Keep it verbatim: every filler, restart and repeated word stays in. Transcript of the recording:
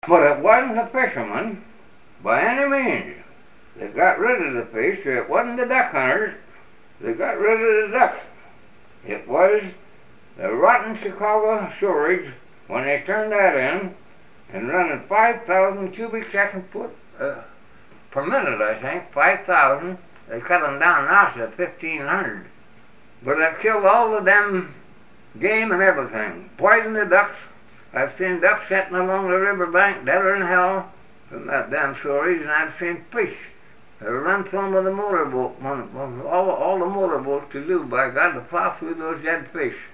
But it wasn't the fishermen, by any means, that got rid of the fish. It wasn't the duck hunters that got rid of the ducks. It was the rotten Chicago sewerage when they turned that in and running five thousand cubic second foot uh, per minute, I think, five thousand. They cut them down now to fifteen hundred. But it killed all the damn game and everything. Poisoned the ducks. I've seen ducks sitting along the riverbank, deader than hell, from that damn sewerage, and I've seen fish that run from with the motorboat, when, when all, all the motorboats could do, by God, to plow through those dead fish.